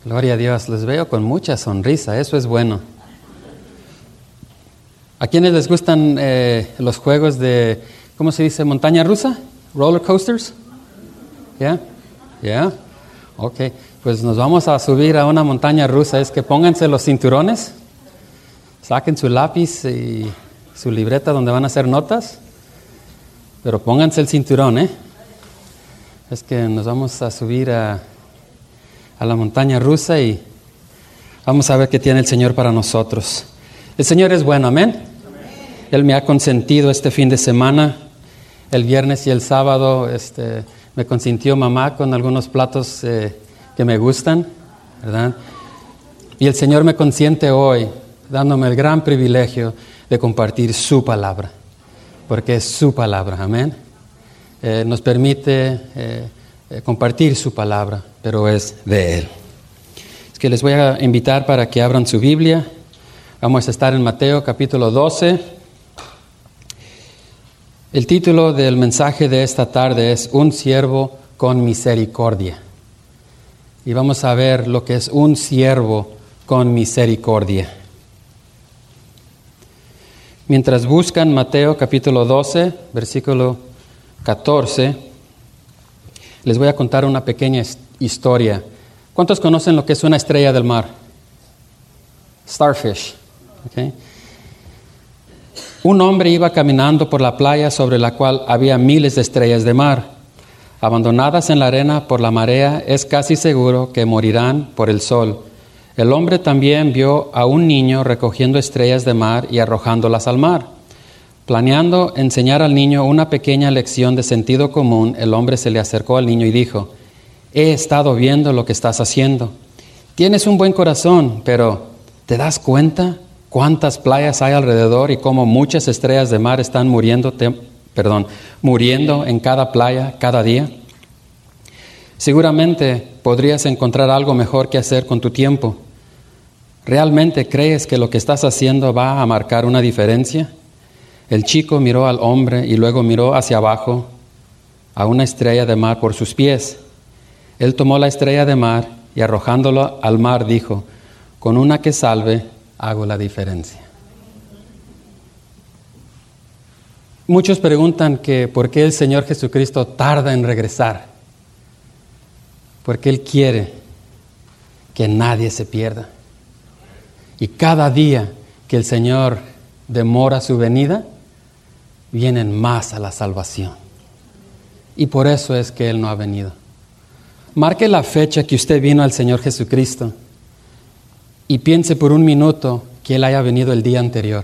Gloria a Dios, les veo con mucha sonrisa, eso es bueno. ¿A quiénes les gustan los juegos de, ¿cómo se dice? ¿Montaña rusa? ¿Roller coasters? ¿Ya? ¿Ya? Ok, pues nos vamos a subir a una montaña rusa. Es que pónganse los cinturones, saquen su lápiz y su libreta donde van a hacer notas, pero pónganse el cinturón, Es que nos vamos a subir a la montaña rusa y vamos a ver qué tiene el Señor para nosotros. El Señor es bueno, amén. Él me ha consentido este fin de semana. El viernes y el sábado me consintió mamá con algunos platos que me gustan, ¿verdad? Y el Señor me consiente hoy, dándome el gran privilegio de compartir su palabra, porque es su palabra, amén. Nos permite compartir su palabra, pero es de Él. Es que les voy a invitar para que abran su Biblia. Vamos a estar en Mateo capítulo 12. El título del mensaje de esta tarde es Un siervo con misericordia. Y vamos a ver lo que es un siervo con misericordia. Mientras buscan Mateo capítulo 12, versículo 14, les voy a contar una pequeña historia. ¿Cuántos conocen lo que es una estrella del mar? Starfish. Okay. Un hombre iba caminando por la playa sobre la cual había miles de estrellas de mar. Abandonadas en la arena por la marea, es casi seguro que morirán por el sol. El hombre también vio a un niño recogiendo estrellas de mar y arrojándolas al mar. Planeando enseñar al niño una pequeña lección de sentido común, el hombre se le acercó al niño y dijo: he estado viendo lo que estás haciendo. Tienes un buen corazón, pero ¿te das cuenta cuántas playas hay alrededor y cómo muchas estrellas de mar están muriendo en cada playa cada día? Seguramente podrías encontrar algo mejor que hacer con tu tiempo. ¿Realmente crees que lo que estás haciendo va a marcar una diferencia? El chico miró al hombre y luego miró hacia abajo a una estrella de mar por sus pies. Él tomó la estrella de mar y arrojándolo al mar dijo: con una que salve hago la diferencia. Muchos preguntan que por qué el Señor Jesucristo tarda en regresar. Porque Él quiere que nadie se pierda. Y cada día que el Señor demora su venida, vienen más a la salvación. Y por eso es que Él no ha venido. Marque la fecha que usted vino al Señor Jesucristo y piense por un minuto que Él haya venido el día anterior.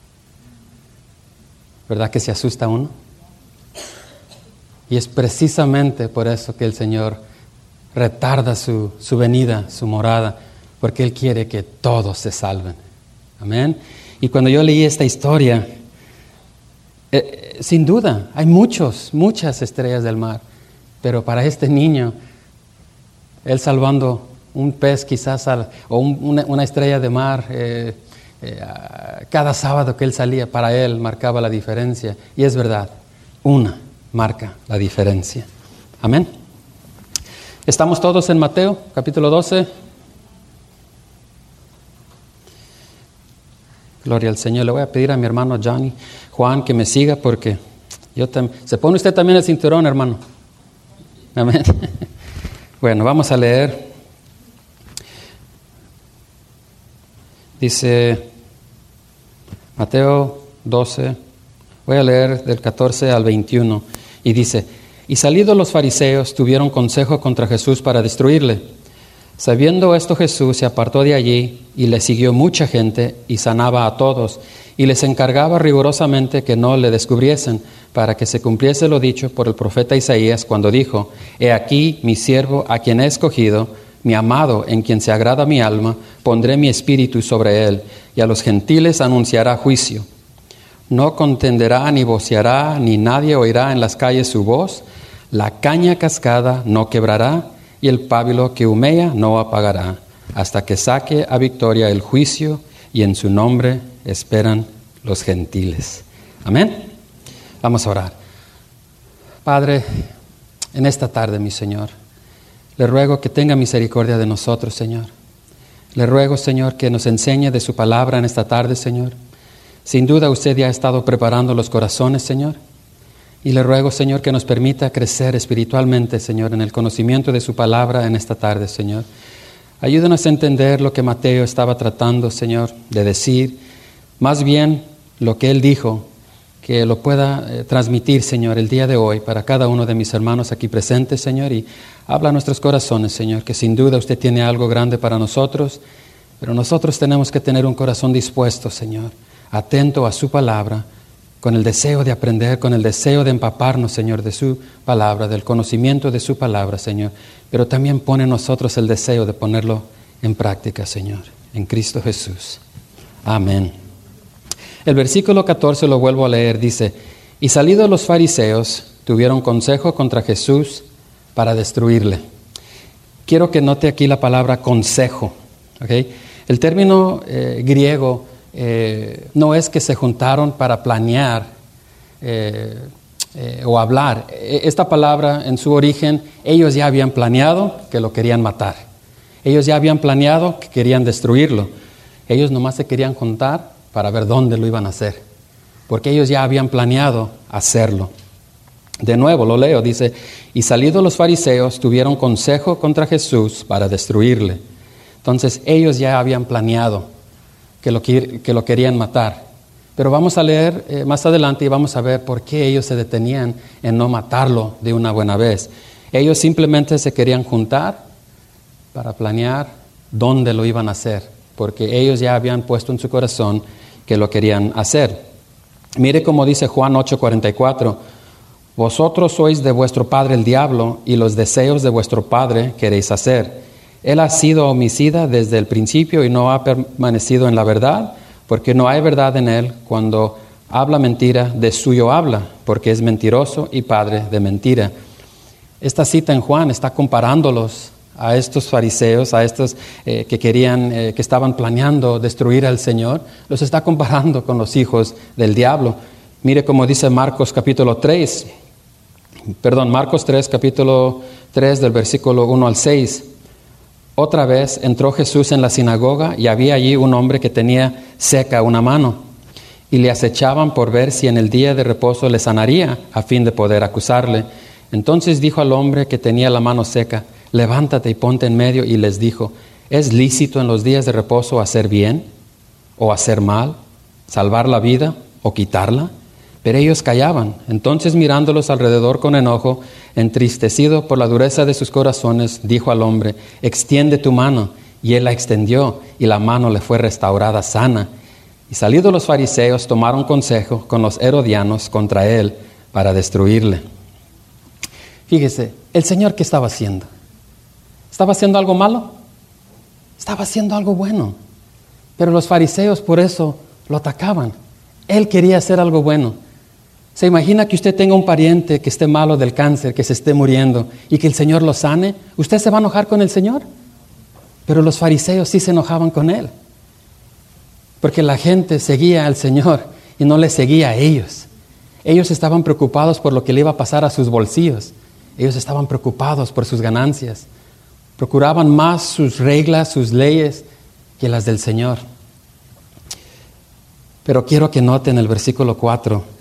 ¿Verdad que se asusta uno? Y es precisamente por eso que el Señor retarda su venida, su morada, porque Él quiere que todos se salven. Amén. Y cuando yo leí esta historia, sin duda, hay muchas estrellas del mar, pero para este niño, Él salvando un pez quizás o una estrella de mar, cada sábado que Él salía, para Él marcaba la diferencia. Y es verdad, una marca la diferencia. Amén. ¿Estamos todos en Mateo, capítulo 12? Gloria al Señor. Le voy a pedir a mi hermano Juan que me siga porque se pone usted también el cinturón, hermano. Amén. Bueno, vamos a leer. Dice Mateo 12, voy a leer del 14 al 21, y dice: y salidos los fariseos tuvieron consejo contra Jesús para destruirle. Sabiendo esto, Jesús se apartó de allí y le siguió mucha gente y sanaba a todos y les encargaba rigurosamente que no le descubriesen, para que se cumpliese lo dicho por el profeta Isaías cuando dijo: he aquí mi siervo a quien he escogido, mi amado en quien se agrada mi alma, pondré mi espíritu sobre él y a los gentiles anunciará juicio. No contenderá ni voceará, ni nadie oirá en las calles su voz. La caña cascada no quebrará y el pábilo que humea no apagará, hasta que saque a victoria el juicio, y en su nombre esperan los gentiles. Amén. Vamos a orar. Padre, en esta tarde, mi Señor, Le ruego que tenga misericordia de nosotros, Señor. Le ruego, Señor, que nos enseñe de su palabra en esta tarde, Señor. Sin duda usted ya ha estado preparando los corazones, Señor. Y le ruego, Señor, que nos permita crecer espiritualmente, Señor, en el conocimiento de su palabra en esta tarde, Señor. Ayúdanos a entender lo que Mateo estaba tratando, Señor, de decir. Más bien lo que él dijo, que lo pueda transmitir, Señor, el día de hoy para cada uno de mis hermanos aquí presentes, Señor, y habla a nuestros corazones, Señor, que sin duda usted tiene algo grande para nosotros, pero nosotros tenemos que tener un corazón dispuesto, Señor, atento a su palabra, con el deseo de aprender, con el deseo de empaparnos, Señor, de su palabra, del conocimiento de su palabra, Señor, pero también pone en nosotros el deseo de ponerlo en práctica, Señor, en Cristo Jesús. Amén. El versículo 14 lo vuelvo a leer, dice: y salidos los fariseos, tuvieron consejo contra Jesús para destruirle. Quiero que note aquí la palabra consejo, ¿okay? El término griego no es que se juntaron para planear o hablar. Esta palabra en su origen, ellos ya habían planeado que lo querían matar. Ellos ya habían planeado que querían destruirlo. Ellos nomás se querían juntar para ver dónde lo iban a hacer, porque ellos ya habían planeado hacerlo. De nuevo lo leo, dice: y salidos los fariseos, tuvieron consejo contra Jesús para destruirle. Entonces ellos ya habían planeado que lo querían matar. Pero vamos a leer más adelante y vamos a ver por qué ellos se detenían en no matarlo de una buena vez. Ellos simplemente se querían juntar para planear dónde lo iban a hacer, porque ellos ya habían puesto en su corazón que lo querían hacer. Mire cómo dice Juan 8:44: vosotros sois de vuestro padre el diablo, y los deseos de vuestro padre queréis hacer. Él ha sido homicida desde el principio y no ha permanecido en la verdad, porque no hay verdad en él. Cuando habla mentira, de suyo habla, porque es mentiroso y padre de mentira. Esta cita en Juan está comparándolos a estos fariseos, a estos que estaban planeando destruir al Señor. Los está comparando con los hijos del diablo. Mire cómo dice Marcos 3, capítulo 3, del versículo 1 al 6. Otra vez entró Jesús en la sinagoga y había allí un hombre que tenía seca una mano, y le acechaban por ver si en el día de reposo le sanaría, a fin de poder acusarle. Entonces dijo al hombre que tenía la mano seca: levántate y ponte en medio. Y les dijo: ¿es lícito en los días de reposo hacer bien o hacer mal, salvar la vida o quitarla? Pero ellos callaban. Entonces, mirándolos alrededor con enojo, entristecido por la dureza de sus corazones, dijo al hombre: extiende tu mano. Y él la extendió, y la mano le fue restaurada sana. Y salidos los fariseos, tomaron consejo con los herodianos contra él para destruirle. Fíjese, ¿el Señor qué estaba haciendo? ¿Estaba haciendo algo malo? Estaba haciendo algo bueno. Pero los fariseos por eso lo atacaban. Él quería hacer algo bueno. ¿Se imagina que usted tenga un pariente que esté malo del cáncer, que se esté muriendo, y que el Señor lo sane? ¿Usted se va a enojar con el Señor? Pero los fariseos sí se enojaban con Él, porque la gente seguía al Señor y no le seguía a ellos. Ellos estaban preocupados por lo que le iba a pasar a sus bolsillos. Ellos estaban preocupados por sus ganancias. Procuraban más sus reglas, sus leyes, que las del Señor. Pero quiero que noten el versículo 4,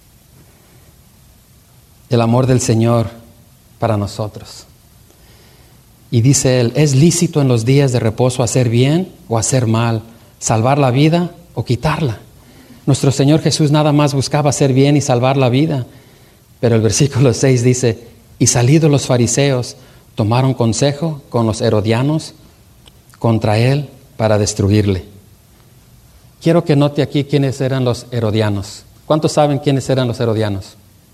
el amor del Señor para nosotros. Y dice él: ¿es lícito en los días de reposo hacer bien o hacer mal, salvar la vida o quitarla? Nuestro Señor Jesús nada más buscaba hacer bien y salvar la vida. Pero el versículo 6 dice: y salidos los fariseos, tomaron consejo con los herodianos contra él para destruirle. Quiero que note aquí quiénes eran los herodianos. ¿Cuántos saben quiénes eran los herodianos?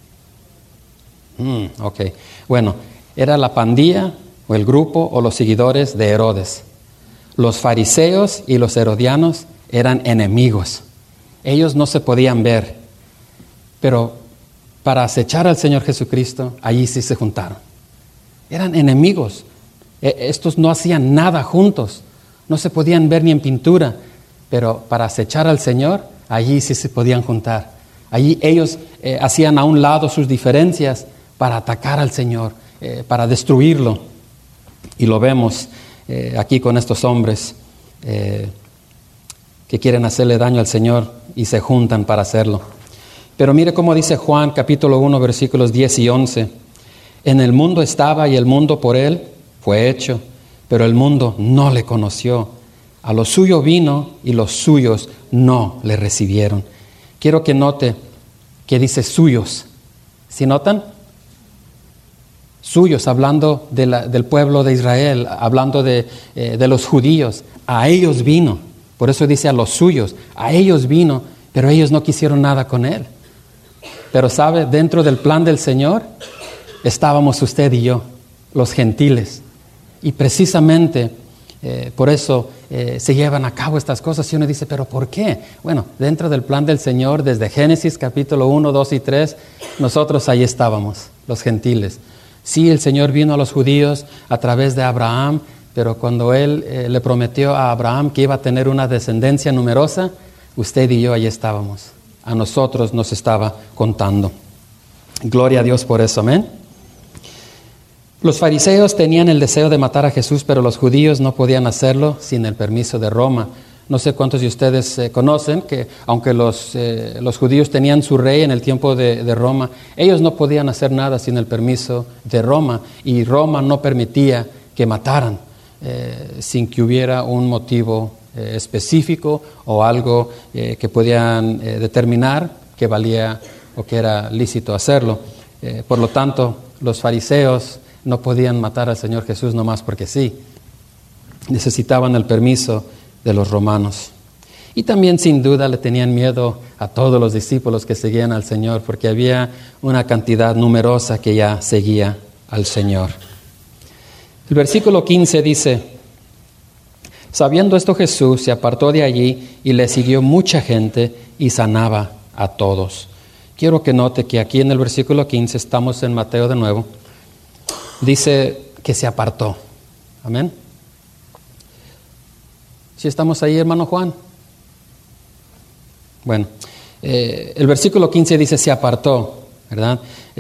Ok. Bueno, era la pandilla o el grupo o los seguidores de Herodes. Los fariseos y los herodianos eran enemigos. Ellos no se podían ver, pero para acechar al Señor Jesucristo, allí sí se juntaron. Eran enemigos. Estos no hacían nada juntos, no se podían ver ni en pintura, pero para acechar al Señor, allí sí se podían juntar. Allí ellos hacían a un lado sus diferencias para atacar al Señor, para destruirlo. Y lo vemos aquí con estos hombres que quieren hacerle daño al Señor y se juntan para hacerlo. Pero mire cómo dice Juan capítulo 1 versículos 10 y 11. En el mundo estaba y el mundo por él fue hecho, pero el mundo no le conoció. A lo suyo vino y los suyos no le recibieron. Quiero que note que dice suyos. ¿Sí notan? Suyos, hablando del pueblo de Israel, hablando de los judíos. A ellos vino. Por eso dice a los suyos. A ellos vino, pero ellos no quisieron nada con él. Pero sabe, dentro del plan del Señor estábamos usted y yo, los gentiles. Y precisamente por eso se llevan a cabo estas cosas. Y uno dice, ¿pero por qué? Bueno, dentro del plan del Señor, desde Génesis capítulo 1, 2 y 3, nosotros ahí estábamos, los gentiles. Sí, el Señor vino a los judíos a través de Abraham, pero cuando Él le prometió a Abraham que iba a tener una descendencia numerosa, usted y yo ahí estábamos. A nosotros nos estaba contando. Gloria a Dios por eso, amén. Los fariseos tenían el deseo de matar a Jesús, pero los judíos no podían hacerlo sin el permiso de Roma. No sé cuántos de ustedes conocen que aunque los judíos tenían su rey en el tiempo de Roma, ellos no podían hacer nada sin el permiso de Roma, y Roma no permitía que mataran sin que hubiera un motivo específico o algo que podían determinar que valía o que era lícito hacerlo. Por lo tanto, los fariseos no podían matar al Señor Jesús nomás porque sí. Necesitaban el permiso de los romanos. Y también sin duda le tenían miedo a todos los discípulos que seguían al Señor, porque había una cantidad numerosa que ya seguía al Señor. El versículo 15 dice: sabiendo esto, Jesús se apartó de allí y le siguió mucha gente y sanaba a todos. Quiero que note que aquí en el versículo 15, estamos en Mateo de nuevo, dice que se apartó. Amén. ¿Sí estamos ahí, hermano Juan? Bueno, el versículo 15 dice se apartó, ¿verdad?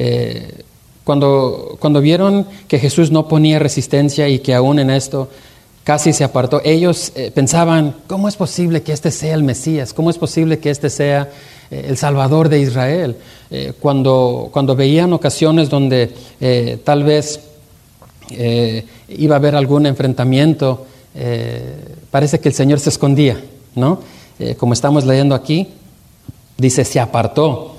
Cuando vieron que Jesús no ponía resistencia y que aún en esto casi se apartó, ellos pensaban, ¿cómo es posible que este sea el Mesías? ¿Cómo es posible que este sea el Salvador de Israel? Cuando veían ocasiones donde tal vez iba a haber algún enfrentamiento, parece que el Señor se escondía, ¿no? Como estamos leyendo aquí, dice se apartó.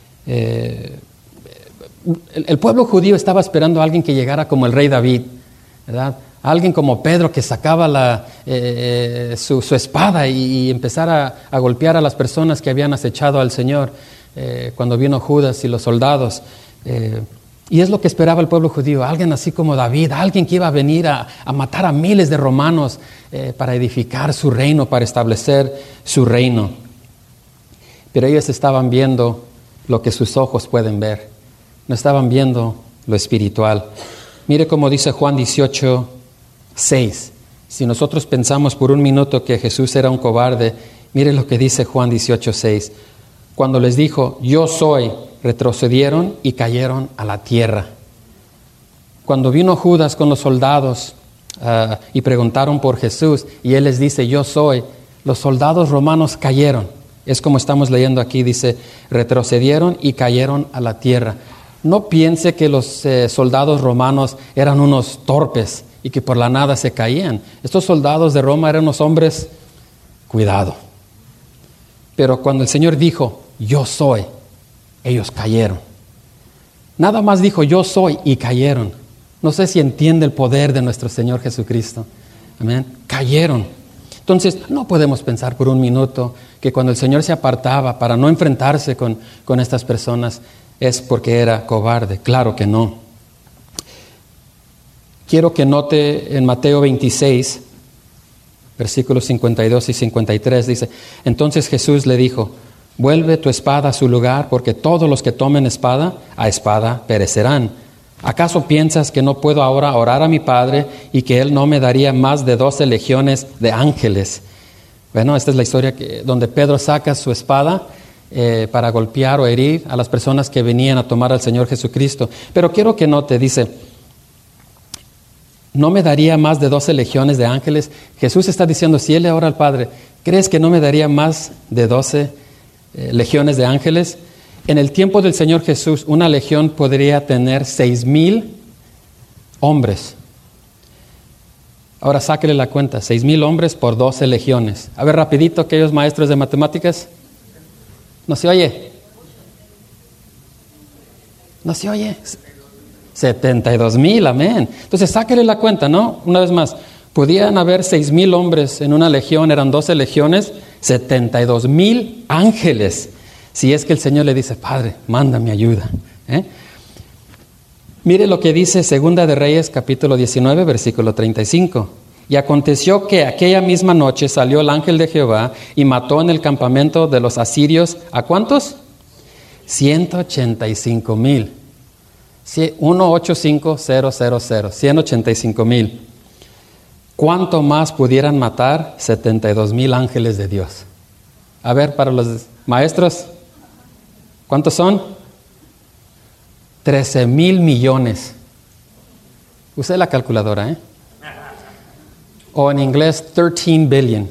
El pueblo judío estaba esperando a alguien que llegara como el rey David, ¿verdad? Alguien como Pedro que sacaba su espada y empezara a golpear a las personas que habían acechado al Señor cuando vino Judas y los soldados. Y es lo que esperaba el pueblo judío, alguien así como David, alguien que iba a venir a matar a miles de romanos para edificar su reino, para establecer su reino. Pero ellos estaban viendo lo que sus ojos pueden ver, no estaban viendo lo espiritual. Mire cómo dice Juan 18:6. Si nosotros pensamos por un minuto que Jesús era un cobarde, mire lo que dice Juan 18:6. Cuando les dijo, yo soy, retrocedieron y cayeron a la tierra. Cuando vino Judas con los soldados y preguntaron por Jesús y él les dice, yo soy, los soldados romanos cayeron. Es como estamos leyendo aquí, dice, retrocedieron y cayeron a la tierra. No piense que los soldados romanos eran unos torpes y que por la nada se caían. Estos soldados de Roma eran unos hombres, cuidado. Pero cuando el Señor dijo, yo soy, ellos cayeron. Nada más dijo, yo soy, y cayeron. No sé si entiende el poder de nuestro Señor Jesucristo. Amén. Cayeron. Entonces, no podemos pensar por un minuto que cuando el Señor se apartaba para no enfrentarse con estas personas es porque era cobarde. Claro que no. Quiero que note en Mateo 26, versículos 52 y 53, dice, entonces Jesús le dijo, vuelve tu espada a su lugar, porque todos los que tomen espada, a espada perecerán. ¿Acaso piensas que no puedo ahora orar a mi Padre y que Él no me daría más de 12 legiones de ángeles? Bueno, esta es la historia donde Pedro saca su espada para golpear o herir a las personas que venían a tomar al Señor Jesucristo. Pero quiero que note, dice, ¿no me daría más de 12 legiones de ángeles? Jesús está diciendo, si Él le ora al Padre, ¿crees que no me daría más de 12 legiones de ángeles? En el tiempo del Señor Jesús, una legión podría tener 6,000 hombres. Ahora sáquele la cuenta, 6,000 hombres por 12 legiones. A ver, rapidito, aquellos maestros de matemáticas. ¿No se oye? ¿No se oye? 72,000, amén. Entonces sáquele la cuenta, ¿no? Una vez más, podían haber 6,000 hombres en una legión, eran 12 legiones, 72,000 ángeles. Si es que el Señor le dice, Padre, mándame ayuda. Mire lo que dice Segunda de Reyes, capítulo 19, versículo 35. Y aconteció que aquella misma noche salió el ángel de Jehová y mató en el campamento de los asirios, ¿a cuántos? 185,000. 185,000, 185,000. ¿Cuánto más pudieran matar 72,000 ángeles de Dios? A ver, para los maestros, ¿cuántos son? 13,000 millones. Use la calculadora, ¿eh? O en inglés, 13 billion.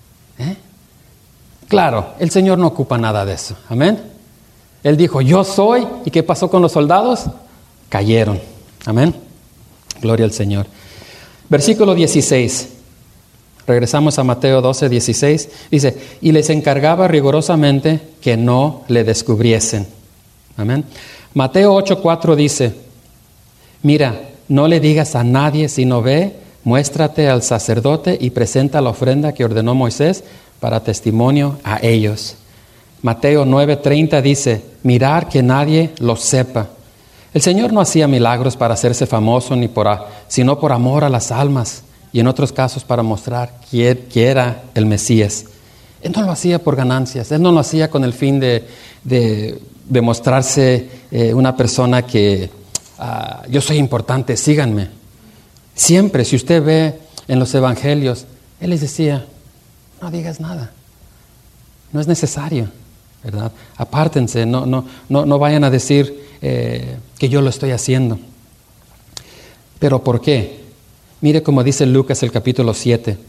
Claro, el Señor no ocupa nada de eso. Amén. Él dijo, yo soy. ¿Y qué pasó con los soldados? Cayeron. Amén. Gloria al Señor. Versículo 16. Regresamos a Mateo 12, 16. Dice, y les encargaba rigurosamente que no le descubriesen. Amén. Mateo 8:4 dice, mira, no le digas a nadie, sino ve, muéstrate al sacerdote y presenta la ofrenda que ordenó Moisés para testimonio a ellos. Mateo 9:30 dice, mirar que nadie lo sepa. El Señor no hacía milagros para hacerse famoso, sino por amor a las almas, y en otros casos para mostrar que era el Mesías. Él no lo hacía por ganancias, Él no lo hacía con el fin de mostrarse una persona que yo soy importante, síganme. Siempre, si usted ve en los evangelios, Él les decía, no digas nada, no es necesario, ¿verdad? Apártense, no vayan a decir que yo lo estoy haciendo. ¿Pero por qué? Mire cómo dice Lucas el capítulo 7.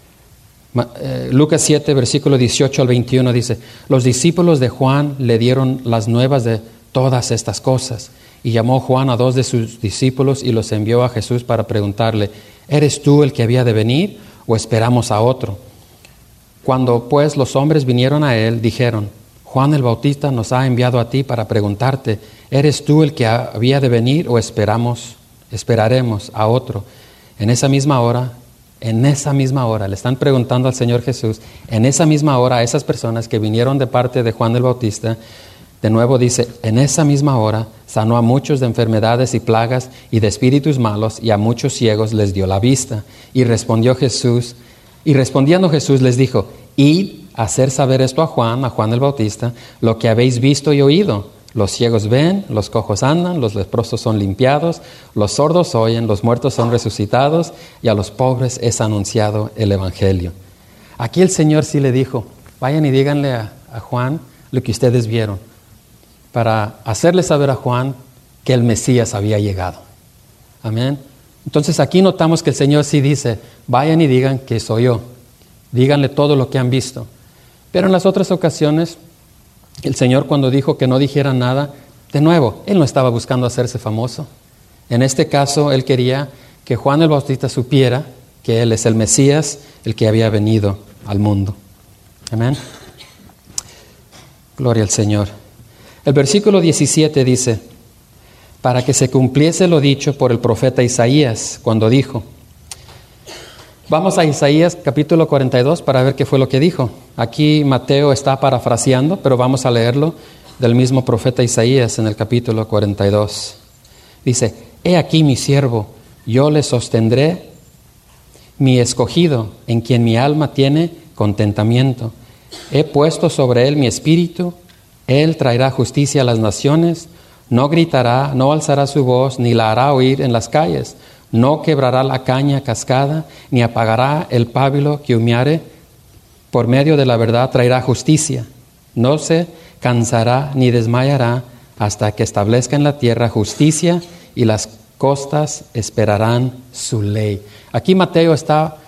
Lucas 7, versículo 18 al 21 dice, los discípulos de Juan le dieron las nuevas de todas estas cosas, y llamó Juan a 2 de sus discípulos y los envió a Jesús para preguntarle, ¿eres tú el que había de venir o esperamos a otro? Cuando pues los hombres vinieron a él, dijeron, Juan el Bautista nos ha enviado a ti para preguntarte, ¿eres tú el que había de venir o esperaremos a otro? En esa misma hora, le están preguntando al Señor Jesús, en esa misma hora a esas personas que vinieron de parte de Juan el Bautista, de nuevo dice, en esa misma hora sanó a muchos de enfermedades y plagas y de espíritus malos, y a muchos ciegos les dio la vista. Y respondiendo Jesús les dijo, id a hacer saber esto a Juan el Bautista, lo que habéis visto y oído. Los ciegos ven, los cojos andan, los leprosos son limpiados, los sordos oyen, los muertos son resucitados, y a los pobres es anunciado el Evangelio. Aquí el Señor sí le dijo, vayan y díganle a Juan lo que ustedes vieron, para hacerle saber a Juan que el Mesías había llegado. Amén. Entonces aquí notamos que el Señor sí dice, vayan y digan que soy yo. Díganle todo lo que han visto. Pero en las otras ocasiones, el Señor cuando dijo que no dijeran nada, de nuevo, Él no estaba buscando hacerse famoso. En este caso, Él quería que Juan el Bautista supiera que Él es el Mesías, el que había venido al mundo. Amén. Gloria al Señor. El versículo 17 dice, para que se cumpliese lo dicho por el profeta Isaías, cuando dijo. Vamos a Isaías capítulo 42 para ver qué fue lo que dijo. Aquí Mateo está parafraseando, pero vamos a leerlo del mismo profeta Isaías en el capítulo 42. Dice, he aquí mi siervo, yo le sostendré, mi escogido, en quien mi alma tiene contentamiento. He puesto sobre él mi espíritu, él traerá justicia a las naciones, no gritará, no alzará su voz, ni la hará oír en las calles. No quebrará la caña cascada, ni apagará el pábilo que humeare. Por medio de la verdad traerá justicia. No se cansará ni desmayará hasta que establezca en la tierra justicia, y las costas esperarán su ley. Aquí Mateo está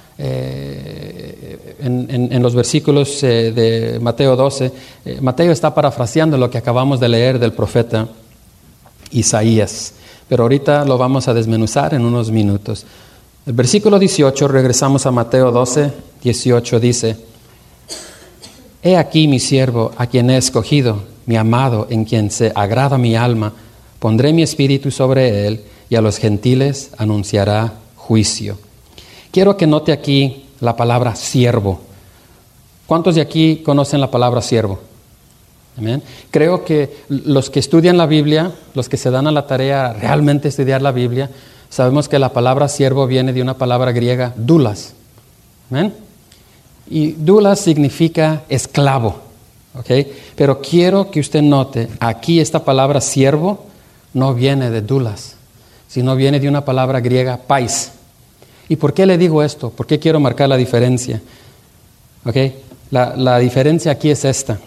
en los versículos de Mateo 12. Mateo está parafraseando lo que acabamos de leer del profeta Isaías. Pero ahorita lo vamos a desmenuzar en unos minutos. El versículo 18, regresamos a Mateo 12, 18, dice: He aquí mi siervo, a quien he escogido, mi amado, en quien se agrada mi alma. Pondré mi espíritu sobre él, y a los gentiles anunciará juicio. Quiero que note aquí la palabra siervo. ¿Cuántos de aquí conocen la palabra siervo? Amén. Creo que los que estudian la Biblia, los que se dan a la tarea realmente estudiar la Biblia, sabemos que la palabra siervo viene de una palabra griega, doulos. Amén. Y doulos significa esclavo. ¿Okay? Pero quiero que usted note, aquí esta palabra siervo no viene de doulos, sino viene de una palabra griega, pais. ¿Y por qué le digo esto? ¿Por qué quiero marcar la diferencia? ¿Okay? La diferencia aquí es esta.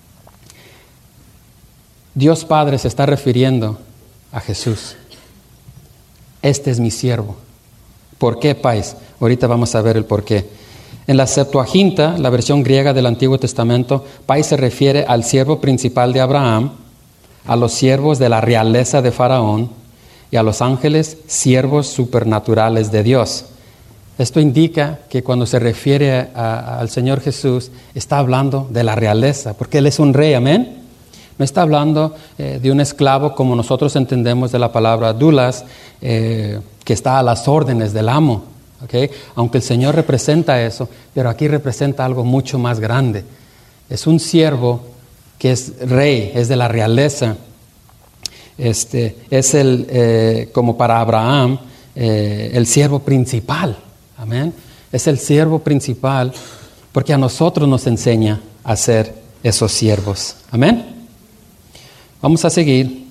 Dios Padre se está refiriendo a Jesús. Este es mi siervo. ¿Por qué, pais? Ahorita vamos a ver el por qué. En la Septuaginta, la versión griega del Antiguo Testamento, pais se refiere al siervo principal de Abraham, a los siervos de la realeza de Faraón y a los ángeles, siervos supernaturales de Dios. Esto indica que cuando se refiere al Señor Jesús, está hablando de la realeza, porque Él es un rey, amén. No está hablando de un esclavo como nosotros entendemos de la palabra doulos, que está a las órdenes del amo. ¿Okay? Aunque el Señor representa eso, pero aquí representa algo mucho más grande. Es un siervo que es rey, es de la realeza. Es como para Abraham, el siervo principal. Amén. Es el siervo principal porque a nosotros nos enseña a ser esos siervos. Amén. Vamos a seguir.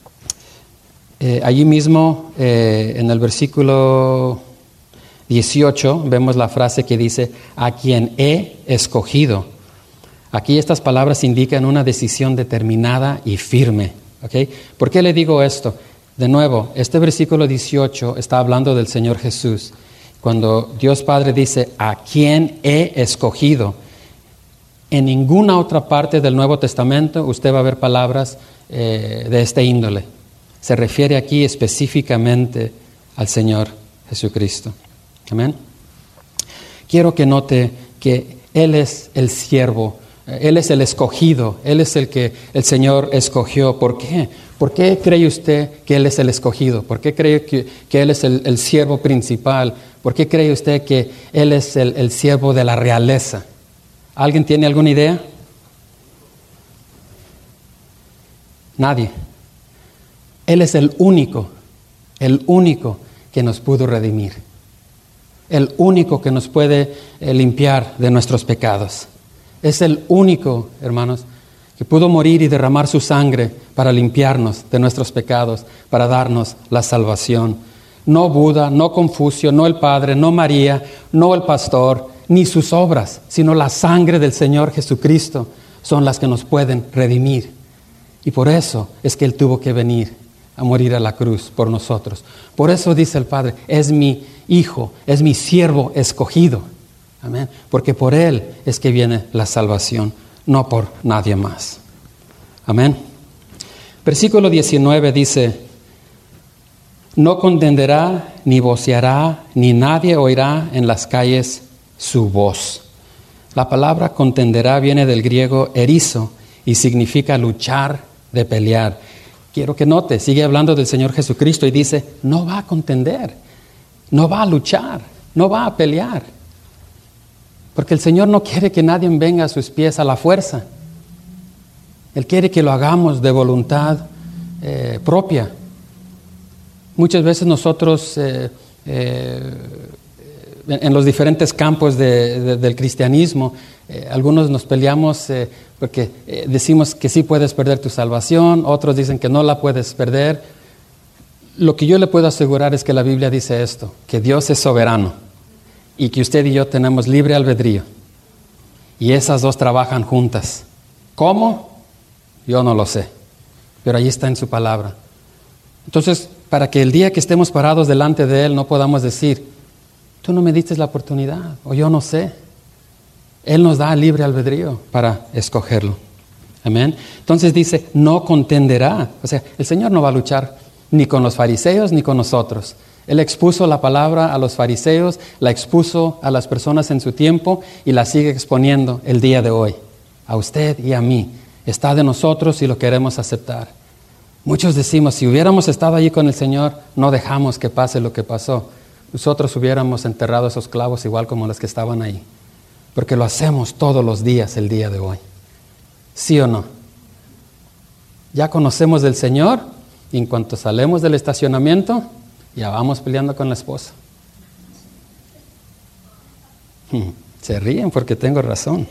Allí mismo, en el versículo 18, vemos la frase que dice, a quien he escogido. Aquí estas palabras indican una decisión determinada y firme. ¿Okay? ¿Por qué le digo esto? De nuevo, este versículo 18 está hablando del Señor Jesús. Cuando Dios Padre dice, a quien he escogido, en ninguna otra parte del Nuevo Testamento usted va a ver palabras de este índole. Se refiere aquí específicamente al Señor Jesucristo. Amén. Quiero que note que Él es el siervo, Él es el escogido, Él es el que el Señor escogió. ¿Por qué? ¿Por qué cree usted que Él es el escogido? ¿Por qué cree que Él es el siervo principal? ¿Por qué cree usted que Él es el siervo de la realeza? ¿Alguien tiene alguna idea? Nadie. Él es el único que nos pudo redimir. El único que nos puede limpiar de nuestros pecados. Es el único, hermanos, que pudo morir y derramar su sangre para limpiarnos de nuestros pecados, para darnos la salvación. No Buda, no Confucio, no el Padre, no María, no el pastor, ni sus obras, sino la sangre del Señor Jesucristo son las que nos pueden redimir. Y por eso es que Él tuvo que venir a morir a la cruz por nosotros. Por eso dice el Padre, es mi Hijo, es mi siervo escogido. Amén. Porque por Él es que viene la salvación, no por nadie más. Amén. Versículo 19 dice, no contenderá, ni voceará, ni nadie oirá en las calles su voz. La palabra contenderá viene del griego erizo y significa luchar, de pelear. Quiero que note, sigue hablando del Señor Jesucristo y dice, no va a contender, no va a luchar, no va a pelear. Porque el Señor no quiere que nadie venga a sus pies a la fuerza. Él quiere que lo hagamos de voluntad propia. Muchas veces nosotros en los diferentes campos del cristianismo, algunos nos peleamos porque decimos que sí puedes perder tu salvación, otros dicen que no la puedes perder. Lo que yo le puedo asegurar es que la Biblia dice esto, que Dios es soberano y que usted y yo tenemos libre albedrío. Y esas dos trabajan juntas. ¿Cómo? Yo no lo sé, pero ahí está en su palabra. Entonces, para que el día que estemos parados delante de Él no podamos decir, tú no me diste la oportunidad, o yo no sé. Él nos da libre albedrío para escogerlo. Amén. Entonces dice, no contenderá. O sea, el Señor no va a luchar ni con los fariseos ni con nosotros. Él expuso la palabra a los fariseos, la expuso a las personas en su tiempo y la sigue exponiendo el día de hoy. A usted y a mí. Está de nosotros si lo queremos aceptar. Muchos decimos, si hubiéramos estado allí con el Señor, no dejamos que pase lo que pasó. Nosotros hubiéramos enterrado esos clavos igual como los que estaban ahí. Porque lo hacemos todos los días el día de hoy. ¿Sí o no? Ya conocemos del Señor y en cuanto salemos del estacionamiento, ya vamos peleando con la esposa. Se ríen porque tengo razón.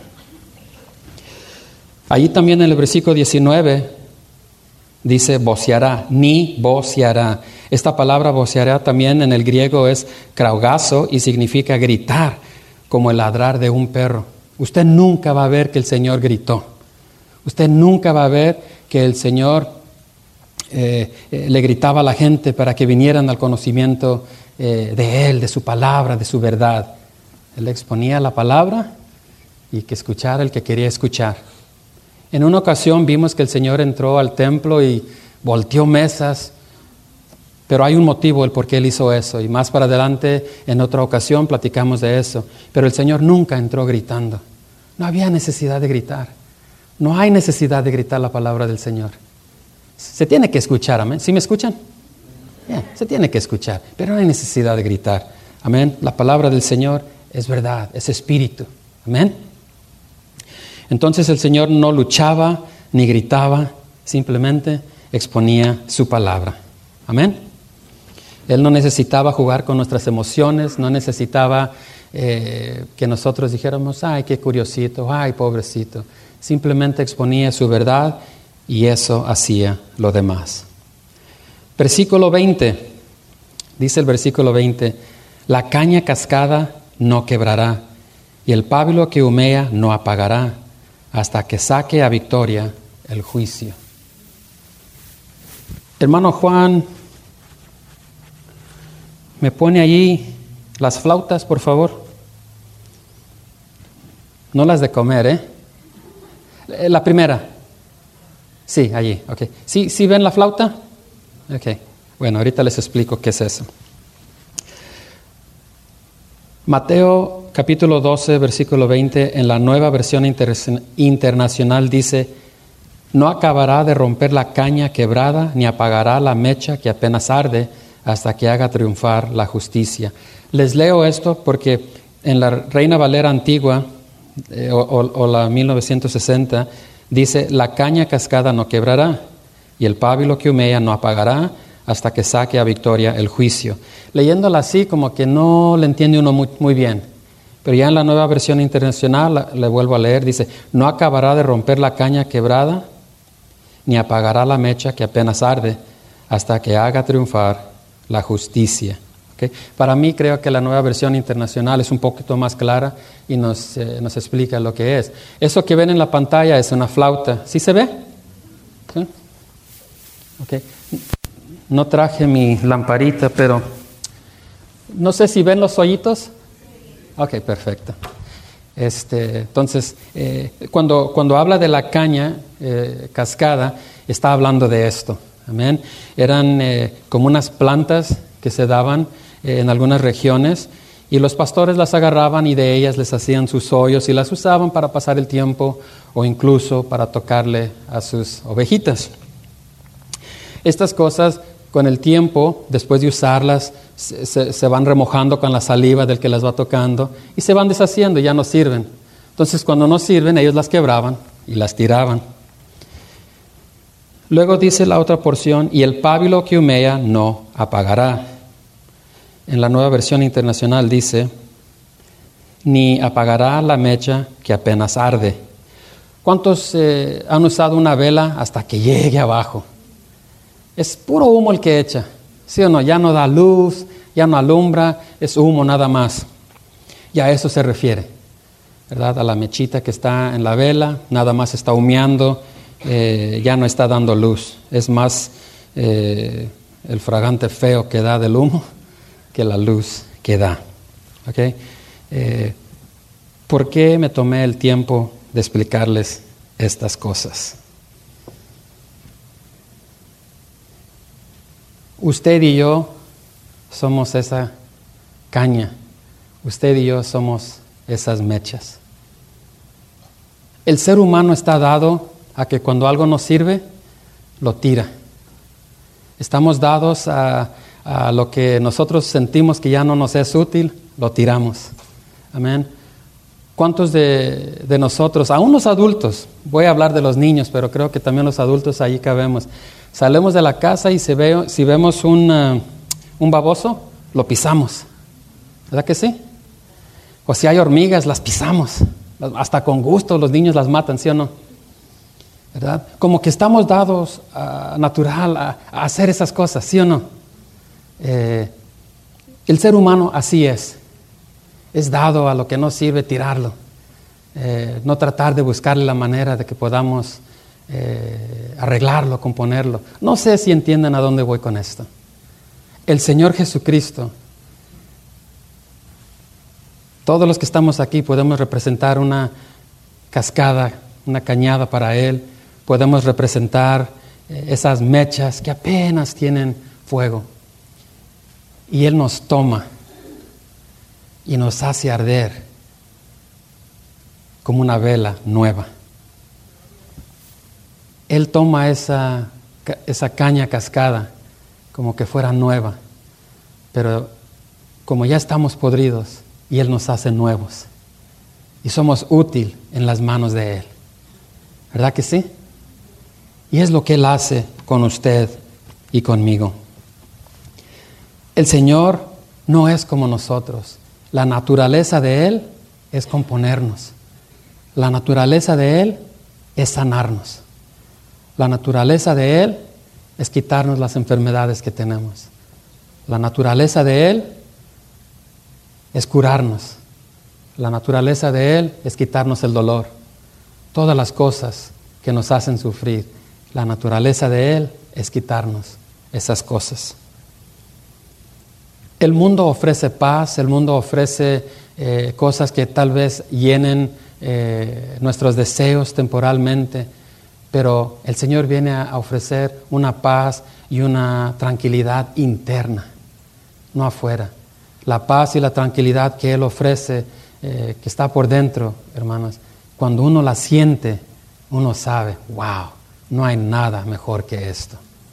Allí también en el versículo 19 dice voceará, ni voceará. Esta palabra voceará también en el griego es kraugazo y significa gritar, como el ladrar de un perro. Usted nunca va a ver que el Señor gritó. Usted nunca va a ver que el Señor le gritaba a la gente para que vinieran al conocimiento de Él, de su palabra, de su verdad. Él exponía la palabra y que escuchara el que quería escuchar. En una ocasión vimos que el Señor entró al templo y volteó mesas, pero hay un motivo el por qué Él hizo eso, y más para adelante en otra ocasión platicamos de eso. Pero el Señor nunca entró gritando. No había necesidad de gritar. No hay necesidad de gritar la palabra del Señor. Se tiene que escuchar, amén. ¿Sí me escuchan? Se tiene que escuchar, pero no hay necesidad de gritar. Amén. La palabra del Señor es verdad, es espíritu. Amén. Entonces el Señor no luchaba ni gritaba, simplemente exponía su palabra. Amén. Él no necesitaba jugar con nuestras emociones, no necesitaba que nosotros dijéramos, ay, qué curiosito, ay, pobrecito. Simplemente exponía su verdad y eso hacía lo demás. Versículo 20, dice el versículo 20, la caña cascada no quebrará y el pábilo que humea no apagará hasta que saque a victoria el juicio. Hermano Juan, ¿me pone allí las flautas, por favor? No las de comer, La primera. Sí, allí, ok. ¿Sí ven la flauta? Ok. Bueno, ahorita les explico qué es eso. Mateo capítulo 12, versículo 20, en la Nueva Versión Internacional dice, no acabará de romper la caña quebrada, ni apagará la mecha que apenas arde, hasta que haga triunfar la justicia. Les leo esto porque en la Reina Valera antigua, o la 1960, dice, la caña cascada no quebrará, y el pábilo que humea no apagará, hasta que saque a victoria el juicio. Leyéndola así, como que no le entiende uno muy bien. Pero ya en la Nueva Versión Internacional, le vuelvo a leer, dice, no acabará de romper la caña quebrada, ni apagará la mecha que apenas arde, hasta que haga triunfar la justicia. ¿Okay? Para mí creo que la Nueva Versión Internacional es un poquito más clara y nos explica lo que es. Eso que ven en la pantalla es una flauta. ¿Sí se ve? ¿Sí? Okay. No traje mi lamparita, pero no sé si ven los hoyitos. Ok, perfecto. Entonces, cuando habla de la caña cascada, está hablando de esto. Amén. Eran como unas plantas que se daban en algunas regiones y los pastores las agarraban y de ellas les hacían sus hoyos y las usaban para pasar el tiempo o incluso para tocarle a sus ovejitas. Estas cosas, con el tiempo, después de usarlas, se van remojando con la saliva del que las va tocando y se van deshaciendo y ya no sirven. Entonces, cuando no sirven, ellos las quebraban y las tiraban. Luego dice la otra porción, y el pábilo que humea no apagará. En la Nueva Versión Internacional dice, ni apagará la mecha que apenas arde. ¿Cuántos han usado una vela hasta que llegue abajo? Es puro humo el que echa, ¿sí o no? Ya no da luz, ya no alumbra, es humo nada más. Y a eso se refiere, ¿verdad? A la mechita que está en la vela, nada más está humeando, ya no está dando luz. Es más el fragante feo que da del humo que la luz que da. ¿Okay? ¿Por qué me tomé el tiempo de explicarles estas cosas? Usted y yo somos esa caña. Usted y yo somos esas mechas. El ser humano está dado a que cuando algo nos sirve, lo tira. Estamos dados a lo que nosotros sentimos que ya no nos es útil, lo tiramos. Amén. ¿Cuántos de nosotros, aún los adultos, voy a hablar de los niños, pero creo que también los adultos allí cabemos, salimos de la casa y si vemos un baboso, lo pisamos? ¿Verdad que sí? O si hay hormigas, las pisamos. Hasta con gusto los niños las matan, ¿sí o no? ¿Verdad? Como que estamos dados natural a hacer esas cosas, ¿sí o no? El ser humano así es dado a lo que no sirve tirarlo, no tratar de buscarle la manera de que podamos arreglarlo, componerlo. No sé si entienden a dónde voy con esto. El Señor Jesucristo, todos los que estamos aquí podemos representar una cascada, una cañada para Él. Podemos representar esas mechas que apenas tienen fuego. Y Él nos toma y nos hace arder como una vela nueva. Él toma esa caña cascada como que fuera nueva, pero como ya estamos podridos, y Él nos hace nuevos. Y somos útil en las manos de Él. ¿Verdad que sí? Y es lo que Él hace con usted y conmigo. El Señor no es como nosotros. La naturaleza de Él es componernos. La naturaleza de Él es sanarnos. La naturaleza de Él es quitarnos las enfermedades que tenemos. La naturaleza de Él es curarnos. La naturaleza de Él es quitarnos el dolor. Todas las cosas que nos hacen sufrir, la naturaleza de Él es quitarnos esas cosas. El mundo ofrece paz, el mundo ofrece cosas que tal vez llenen nuestros deseos temporalmente, pero el Señor viene a ofrecer una paz y una tranquilidad interna, no afuera. La paz y la tranquilidad que Él ofrece, que está por dentro, hermanos, cuando uno la siente, uno sabe, wow, no hay nada mejor que esto.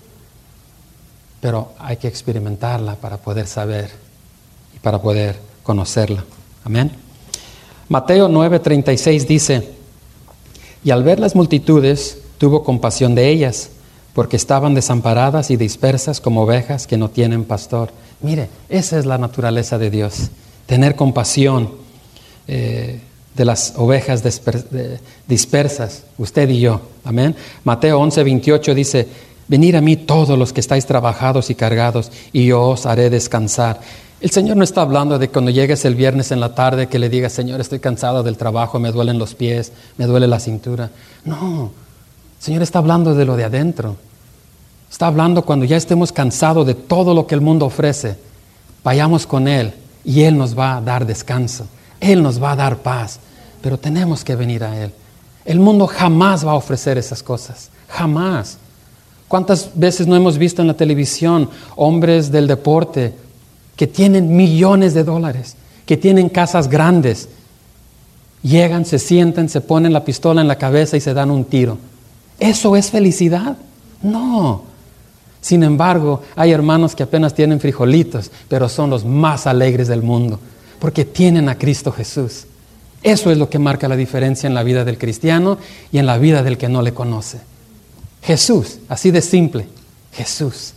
Pero hay que experimentarla para poder saber y para poder conocerla. Amén. Mateo 9:36 dice: y al ver las multitudes, tuvo compasión de ellas, porque estaban desamparadas y dispersas como ovejas que no tienen pastor. Mire, esa es la naturaleza de Dios, tener compasión de las ovejas dispersas, usted y yo. Amén. Mateo 11:28 dice: venid a mí todos los que estáis trabajados y cargados, y yo os haré descansar. El Señor no está hablando de cuando llegues el viernes en la tarde que le digas: Señor, estoy cansado del trabajo, me duelen los pies, me duele la cintura. No, el Señor está hablando de lo de adentro. Está hablando cuando ya estemos cansados de todo lo que el mundo ofrece, vayamos con Él y Él nos va a dar descanso. Él nos va a dar paz, pero tenemos que venir a Él. El mundo jamás va a ofrecer esas cosas, jamás. ¿Cuántas veces no hemos visto en la televisión hombres del deporte que tienen millones de dólares, que tienen casas grandes? Llegan, se sientan, se ponen la pistola en la cabeza y se dan un tiro. ¿Eso es felicidad? No. Sin embargo, hay hermanos que apenas tienen frijolitos, pero son los más alegres del mundo, porque tienen a Cristo Jesús. Eso es lo que marca la diferencia en la vida del cristiano y en la vida del que no le conoce. Jesús, así de simple, Jesús.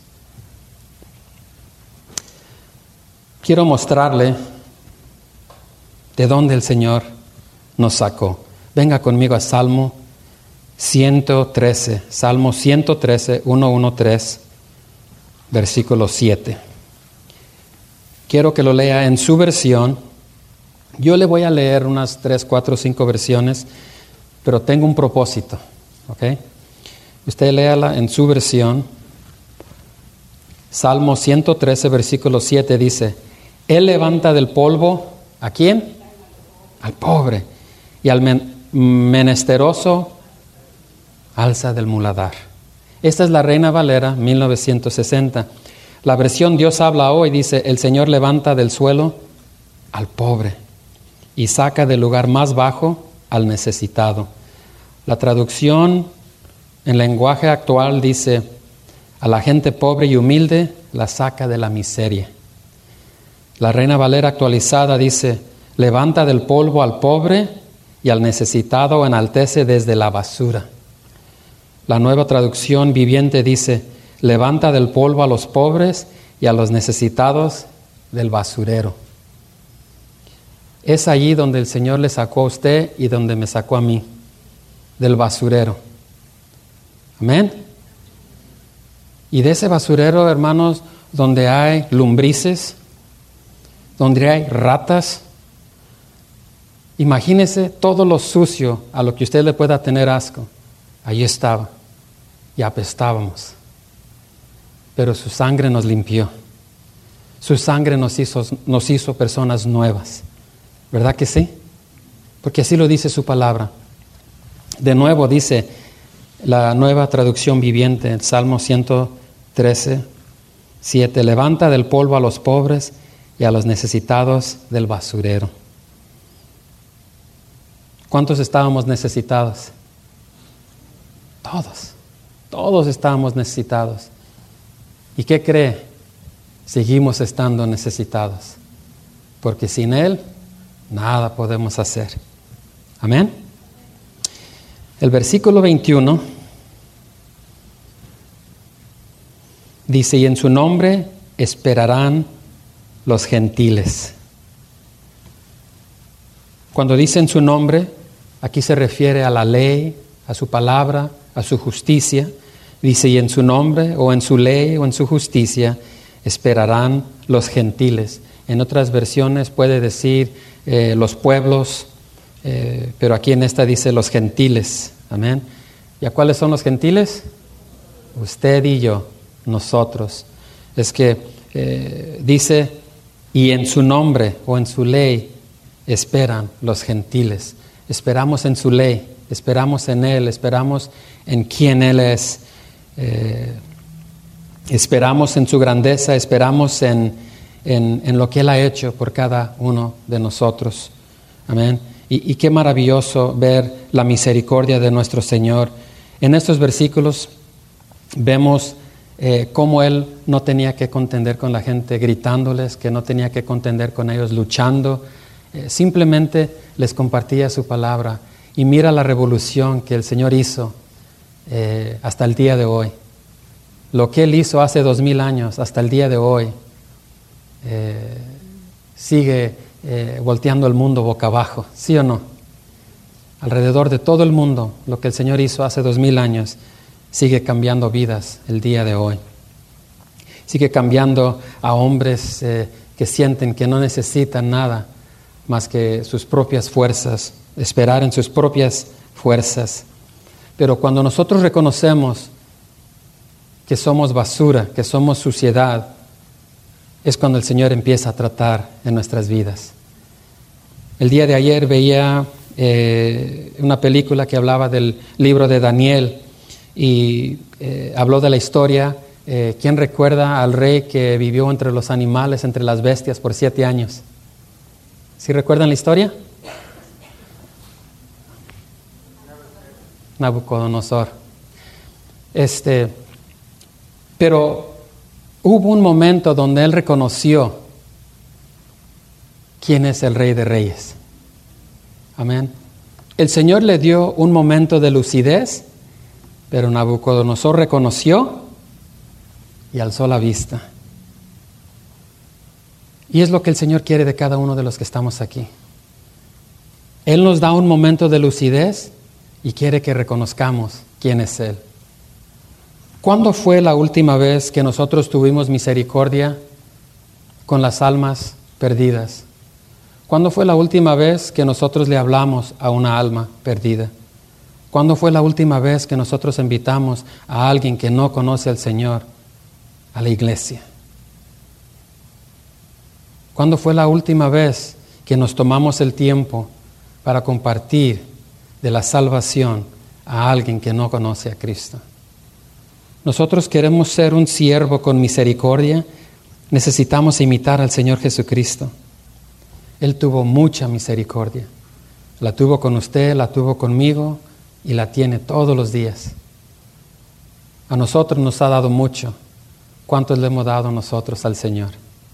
Quiero mostrarle de dónde el Señor nos sacó. Venga conmigo a Salmo 113, Salmo 113, 113, versículo 7. Quiero que lo lea en su versión. Yo le voy a leer unas 3, 4, 5 versiones, pero tengo un propósito, ¿ok? Usted léala en su versión. Salmo 113, versículo 7 dice, Él levanta del polvo, ¿a quién? Al pobre. Y al menesteroso alza del muladar. Esta es la Reina Valera 1960. La versión Dios habla hoy dice, el Señor levanta del suelo al pobre y saca del lugar más bajo al necesitado. La traducción en lenguaje actual dice, a la gente pobre y humilde la saca de la miseria. La Reina Valera actualizada dice, levanta del polvo al pobre y al necesitado enaltece desde la basura. La Nueva Traducción Viviente dice, levanta del polvo a los pobres y a los necesitados del basurero. Es allí donde el Señor le sacó a usted y donde me sacó a mí, del basurero. Amén. Y de ese basurero, hermanos, donde hay lombrices, donde hay ratas, imagínese todo lo sucio a lo que usted le pueda tener asco. Allí estaba y apestábamos. Pero su sangre nos limpió. Su sangre nos hizo personas nuevas. ¿Verdad que sí? Porque así lo dice su palabra. De nuevo dice la Nueva Traducción Viviente, el Salmo 113, 7, levanta del polvo a los pobres y a los necesitados del basurero. ¿Cuántos estábamos necesitados? Todos estábamos necesitados. ¿Y qué cree? Seguimos estando necesitados, porque sin Él nada podemos hacer. Amén. El versículo 21 dice, y en su nombre esperarán los gentiles. Cuando dice en su nombre, aquí se refiere a la ley, a su palabra, a su justicia. Dice, y en su nombre, o en su ley, o en su justicia, esperarán los gentiles. En otras versiones puede decir los pueblos, pero aquí en esta dice los gentiles. Amén. ¿Y a cuáles son los gentiles? Usted y yo, nosotros. Es que dice, y en su nombre o en su ley esperan los gentiles. Esperamos en su ley, esperamos en Él, esperamos en quien Él es. Esperamos en su grandeza, esperamos en lo que Él ha hecho por cada uno de nosotros. Amén. Y qué maravilloso ver la misericordia de nuestro Señor. En estos versículos vemos cómo Él no tenía que contender con la gente gritándoles, que no tenía que contender con ellos luchando. Simplemente les compartía su palabra. Y mira la revolución que el Señor hizo hasta el día de hoy. Lo que Él hizo hace 2000 años, hasta el día de hoy, sigue volteando el mundo boca abajo, ¿sí o no? Alrededor de todo el mundo, lo que el Señor hizo hace 2000 años, sigue cambiando vidas el día de hoy. Sigue cambiando a hombres que sienten que no necesitan nada más que sus propias fuerzas, esperar en sus propias fuerzas. Pero cuando nosotros reconocemos que somos basura, que somos suciedad, es cuando el Señor empieza a tratar en nuestras vidas. El día de ayer veía una película que hablaba del libro de Daniel y habló de la historia. ¿Quién recuerda al rey que vivió entre los animales, entre las bestias por 7 años? ¿Sí recuerdan la historia? Nabucodonosor. Pero hubo un momento donde él reconoció quién es el Rey de Reyes. Amén. El Señor le dio un momento de lucidez, pero Nabucodonosor reconoció y alzó la vista. Y es lo que el Señor quiere de cada uno de los que estamos aquí. Él nos da un momento de lucidez y quiere que reconozcamos quién es Él. ¿Cuándo fue la última vez que nosotros tuvimos misericordia con las almas perdidas? ¿Cuándo fue la última vez que nosotros le hablamos a una alma perdida? ¿Cuándo fue la última vez que nosotros invitamos a alguien que no conoce al Señor a la iglesia. ¿Cuándo fue la última vez que nos tomamos el tiempo para compartir de la salvación a alguien que no conoce a Cristo? Nosotros queremos ser un siervo con misericordia. Necesitamos imitar al Señor Jesucristo. Él tuvo mucha misericordia. La tuvo con usted, la tuvo conmigo y la tiene todos los días. A nosotros nos ha dado mucho. ¿Cuántos le hemos dado nosotros al Señor?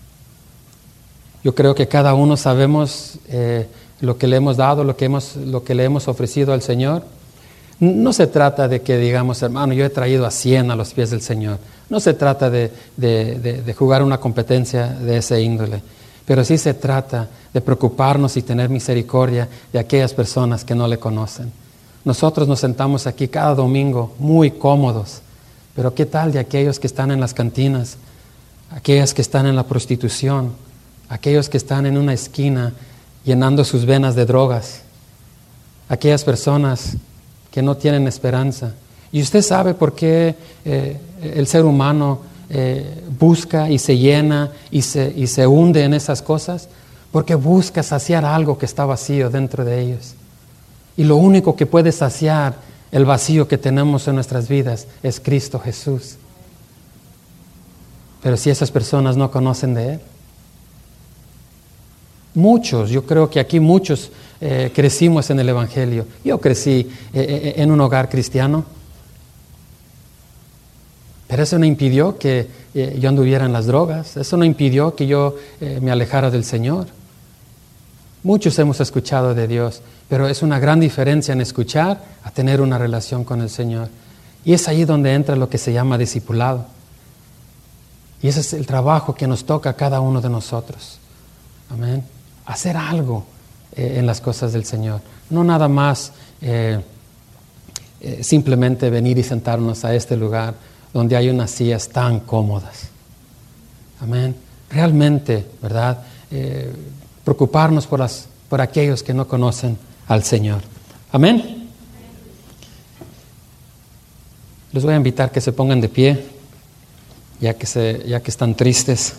Yo creo que cada uno sabemos lo que le hemos dado, lo que le hemos ofrecido al Señor. No se trata de que digamos, hermano, yo he traído a 100 a los pies del Señor. No se trata de jugar una competencia de ese índole. Pero sí se trata de preocuparnos y tener misericordia de aquellas personas que no le conocen. Nosotros nos sentamos aquí cada domingo muy cómodos. Pero ¿qué tal de aquellos que están en las cantinas? Aquellas que están en la prostitución. Aquellos que están en una esquina llenando sus venas de drogas. Aquellas personas que no tienen esperanza. Y usted sabe por qué el ser humano busca y se llena y se hunde en esas cosas, porque busca saciar algo que está vacío dentro de ellos. Y lo único que puede saciar el vacío que tenemos en nuestras vidas es Cristo Jesús. Pero si esas personas no conocen de Él, muchos, yo creo que aquí muchos crecimos en el Evangelio. Yo crecí en un hogar cristiano. Pero eso no impidió que yo anduviera en las drogas. Eso no impidió que yo me alejara del Señor. Muchos hemos escuchado de Dios, pero es una gran diferencia en escuchar a tener una relación con el Señor. Y es ahí donde entra lo que se llama discipulado. Y ese es el trabajo que nos toca a cada uno de nosotros. Amén. Hacer algo en las cosas del Señor. No nada más simplemente venir y sentarnos a este lugar donde hay unas sillas tan cómodas. Amén. Realmente, ¿verdad? Preocuparnos por aquellos que no conocen al Señor. Amén. Les voy a invitar que se pongan de pie, ya que están tristes.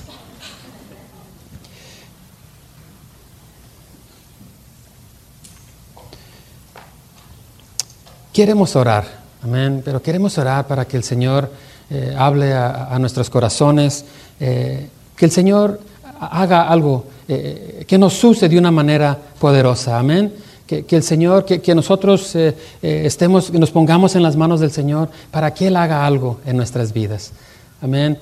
Queremos orar. Amén, pero queremos orar para que el Señor hable a nuestros corazones, que el Señor haga algo que nos use de una manera poderosa. Amén, que el Señor, que nosotros nos pongamos en las manos del Señor para que Él haga algo en nuestras vidas. Amén,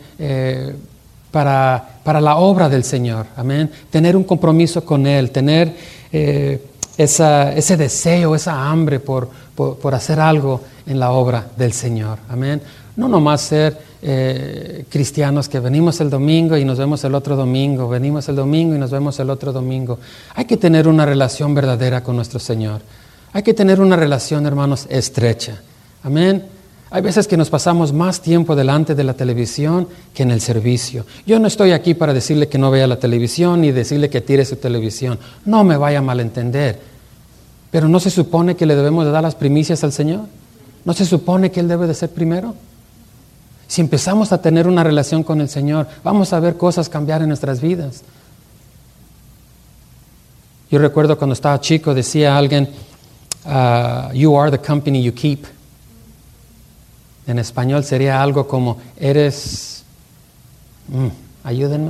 para la obra del Señor. Amén, tener un compromiso con Él, tener ese deseo, esa hambre por hacer algo en la obra del Señor. Amén. No nomás ser cristianos que venimos el domingo y nos vemos el otro domingo, venimos el domingo y nos vemos el otro domingo. Hay que tener una relación verdadera con nuestro Señor. Hay que tener una relación, hermanos, estrecha. Amén. Hay veces que nos pasamos más tiempo delante de la televisión que en el servicio. Yo no estoy aquí para decirle que no vea la televisión ni decirle que tire su televisión. No me vaya a malentender. Pero ¿no se supone que le debemos de dar las primicias al Señor? ¿No se supone que Él debe de ser primero? Si empezamos a tener una relación con el Señor, vamos a ver cosas cambiar en nuestras vidas. Yo recuerdo cuando estaba chico, decía alguien, you are the company you keep. En español sería algo como, eres, ayúdenme.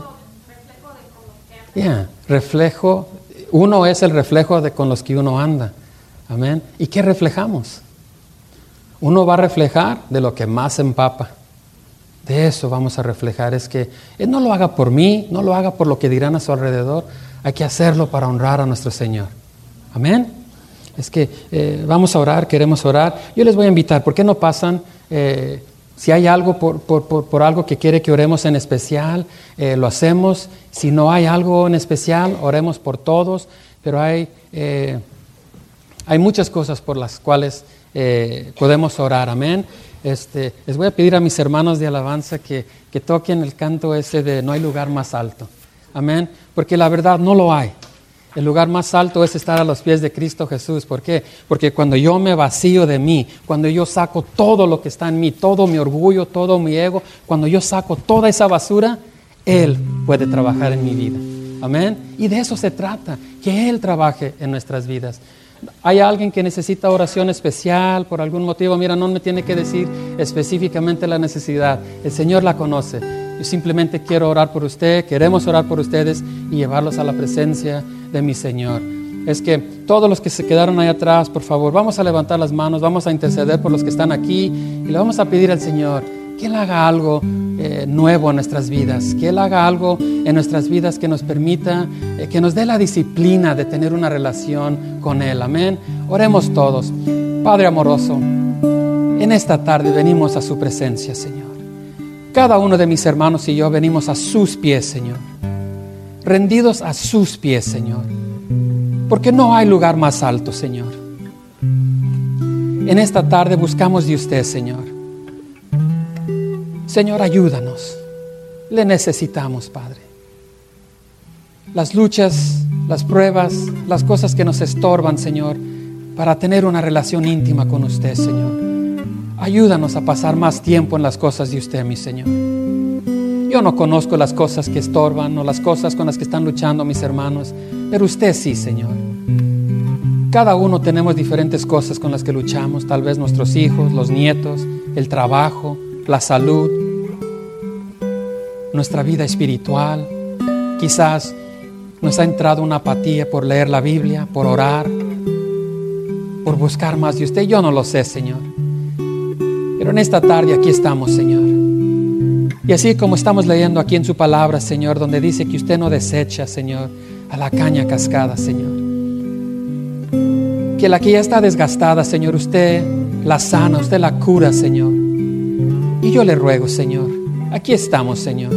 Reflejo. Uno es el reflejo con los que uno anda. Amén. ¿Y qué reflejamos? Uno va a reflejar de lo que más empapa. De eso vamos a reflejar. Es que Él no lo haga por mí, no lo haga por lo que dirán a su alrededor. Hay que hacerlo para honrar a nuestro Señor. Amén. Es que vamos a orar, queremos orar. Yo les voy a invitar, ¿por qué no pasan? Si hay algo por algo que quiere que oremos en especial, lo hacemos. Si no hay algo en especial, oremos por todos. Pero hay muchas cosas por las cuales podemos orar. Amén. Les voy a pedir a mis hermanos de alabanza que toquen el canto ese de No hay lugar más alto. Amén. Porque la verdad no lo hay. El lugar más alto es estar a los pies de Cristo Jesús. ¿Por qué? Porque cuando yo me vacío de mí, cuando yo saco todo lo que está en mí, todo mi orgullo, todo mi ego, cuando yo saco toda esa basura, Él puede trabajar en mi vida. Amén. Y de eso se trata, que Él trabaje en nuestras vidas. ¿Hay alguien que necesita oración especial por algún motivo? Mira, no me tiene que decir específicamente la necesidad. El Señor la conoce. Yo simplemente quiero orar por usted, queremos orar por ustedes y llevarlos a la presencia de mi Señor. Es que todos los que se quedaron ahí atrás, por favor, vamos a levantar las manos, vamos a interceder por los que están aquí y le vamos a pedir al Señor que Él haga algo nuevo en nuestras vidas, que Él haga algo en nuestras vidas que nos permita, que nos dé la disciplina de tener una relación con Él. Amén. Oremos todos. Padre amoroso, en esta tarde venimos a su presencia, Señor. Cada uno de mis hermanos y yo venimos a sus pies, Señor. Rendidos a sus pies, Señor. Porque no hay lugar más alto, Señor. En esta tarde buscamos de usted, Señor. Señor, ayúdanos. Le necesitamos, Padre. Las luchas, las pruebas, las cosas que nos estorban, Señor, para tener una relación íntima con usted, Señor. Ayúdanos a pasar más tiempo en las cosas de usted, mi Señor. Yo no conozco las cosas que estorban o las cosas con las que están luchando mis hermanos, pero usted sí, Señor. Cada uno tenemos diferentes cosas con las que luchamos, tal vez nuestros hijos, los nietos, el trabajo, la salud, nuestra vida espiritual. Quizás nos ha entrado una apatía por leer la Biblia, por orar, por buscar más de usted. Yo no lo sé, Señor. Pero en esta tarde aquí estamos, Señor. Y así como estamos leyendo aquí en su palabra, Señor, donde dice que usted no desecha, Señor, a la caña cascada, Señor. Que la que ya está desgastada, Señor, usted la sana, usted la cura, Señor. Y yo le ruego, Señor, aquí estamos, Señor.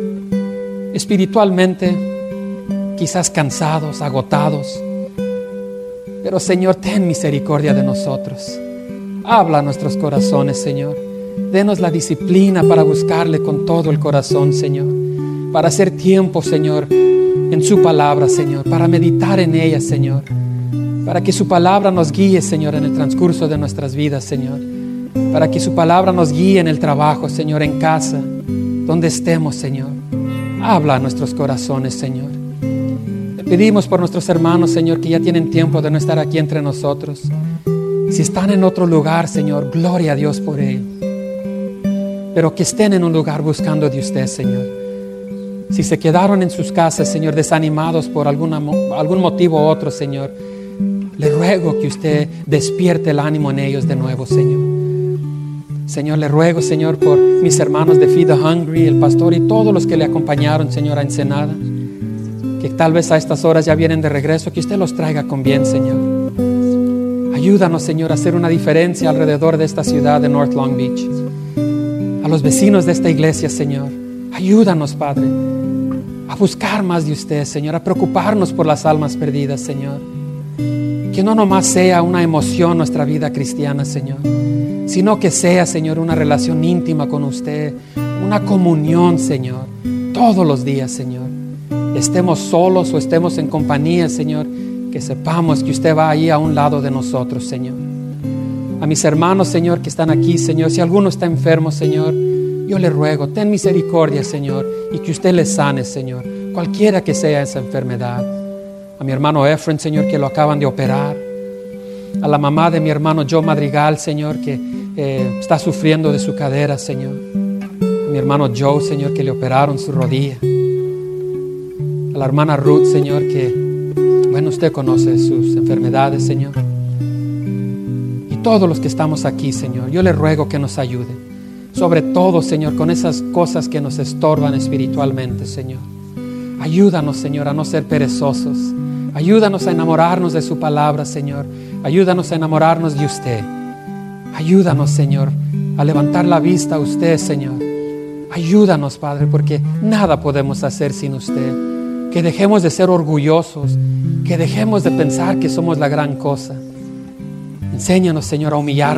Espiritualmente, quizás cansados, agotados. Pero, Señor, ten misericordia de nosotros. Habla a nuestros corazones, Señor. Denos la disciplina para buscarle con todo el corazón, Señor. Para hacer tiempo, Señor, en su palabra, Señor. Para meditar en ella, Señor. Para que su palabra nos guíe, Señor, en el transcurso de nuestras vidas, Señor. Para que su palabra nos guíe en el trabajo, Señor, en casa, donde estemos, Señor. Habla a nuestros corazones, Señor. Te pedimos por nuestros hermanos, Señor, que ya tienen tiempo de no estar aquí entre nosotros. Si están en otro lugar, Señor, gloria a Dios por ello. Pero que estén en un lugar buscando de usted, Señor. Si se quedaron en sus casas, Señor, desanimados por algún motivo u otro, Señor, le ruego que usted despierte el ánimo en ellos de nuevo, Señor. Señor, le ruego, Señor, por mis hermanos de Feed the Hungry, el pastor y todos los que le acompañaron, Señor, a Ensenada, que tal vez a estas horas ya vienen de regreso, que usted los traiga con bien, Señor. Ayúdanos, Señor, a hacer una diferencia alrededor de esta ciudad de North Long Beach. A los vecinos de esta iglesia, Señor, ayúdanos, Padre, a buscar más de usted, Señor, a preocuparnos por las almas perdidas, Señor. Que no nomás sea una emoción nuestra vida cristiana, Señor, sino que sea, Señor, una relación íntima con usted, una comunión, Señor, todos los días, Señor. Estemos solos o estemos en compañía, Señor, que sepamos que usted va ahí a un lado de nosotros, Señor. A mis hermanos, Señor, que están aquí, Señor, si alguno está enfermo, Señor, yo le ruego, ten misericordia, Señor, y que usted le sane, Señor, cualquiera que sea esa enfermedad. A mi hermano Efren, Señor, que lo acaban de operar. A la mamá de mi hermano Joe Madrigal, Señor, que está sufriendo de su cadera, Señor. A mi hermano Joe, Señor, que le operaron su rodilla. A la hermana Ruth, Señor, que bueno, usted conoce sus enfermedades, Señor. Y todos los que estamos aquí, Señor, yo le ruego que nos ayude. Sobre todo, Señor, con esas cosas que nos estorban espiritualmente, Señor. Ayúdanos, Señor, a no ser perezosos. Ayúdanos a enamorarnos de su palabra, Señor. Ayúdanos a enamorarnos de usted. Ayúdanos, Señor, a levantar la vista a usted, Señor. Ayúdanos, Padre, porque nada podemos hacer sin usted. Que dejemos de ser orgullosos, que dejemos de pensar que somos la gran cosa. Enséñanos, Señor, a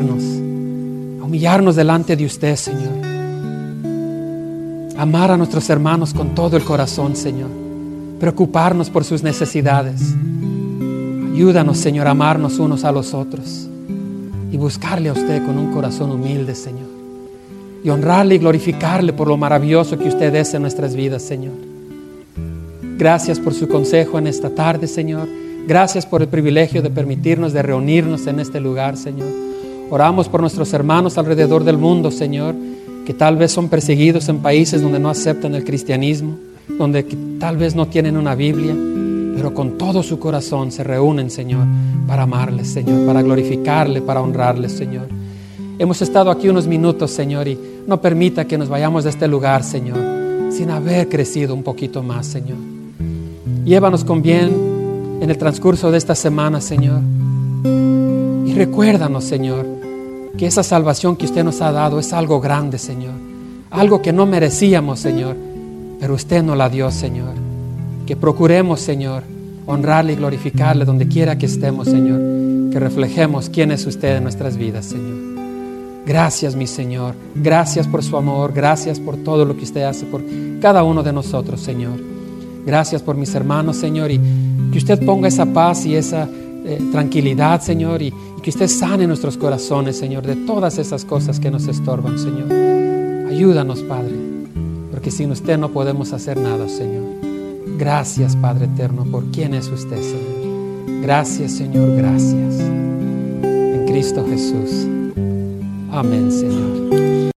humillarnos delante de usted, Señor. Amar a nuestros hermanos con todo el corazón, Señor. preocuparnos por sus necesidades. Ayúdanos, Señor, a amarnos unos a los otros y buscarle a usted con un corazón humilde, Señor, y honrarle y glorificarle por lo maravilloso que usted es en nuestras vidas, Señor. Gracias por su consejo en esta tarde, Señor. Gracias por el privilegio de permitirnos de reunirnos en este lugar, Señor. Oramos por nuestros hermanos alrededor del mundo, Señor, que tal vez son perseguidos en países donde no aceptan el cristianismo, donde tal vez no tienen una Biblia, pero con todo su corazón se reúnen, Señor, para amarles, Señor, para glorificarle, para honrarle, Señor. Hemos estado aquí unos minutos, Señor, y no permita que nos vayamos de este lugar, Señor, sin haber crecido un poquito más, Señor. Llévanos con bien en el transcurso de esta semana, Señor. Y recuérdanos, Señor, que esa salvación que usted nos ha dado es algo grande, Señor. Algo que no merecíamos, Señor, pero usted nos la dio, Señor. Que procuremos, Señor, honrarle y glorificarle donde quiera que estemos, Señor. Que reflejemos quién es usted en nuestras vidas, Señor. Gracias, mi Señor. Gracias por su amor. Gracias por todo lo que usted hace por cada uno de nosotros, Señor. Gracias por mis hermanos, Señor, y que usted ponga esa paz y esa tranquilidad, Señor, y que usted sane nuestros corazones, Señor, de todas esas cosas que nos estorban, Señor. Ayúdanos, Padre, porque sin usted no podemos hacer nada, Señor. Gracias, Padre eterno, por quién es usted, Señor. Gracias, Señor, gracias. En Cristo Jesús. Amén, Señor.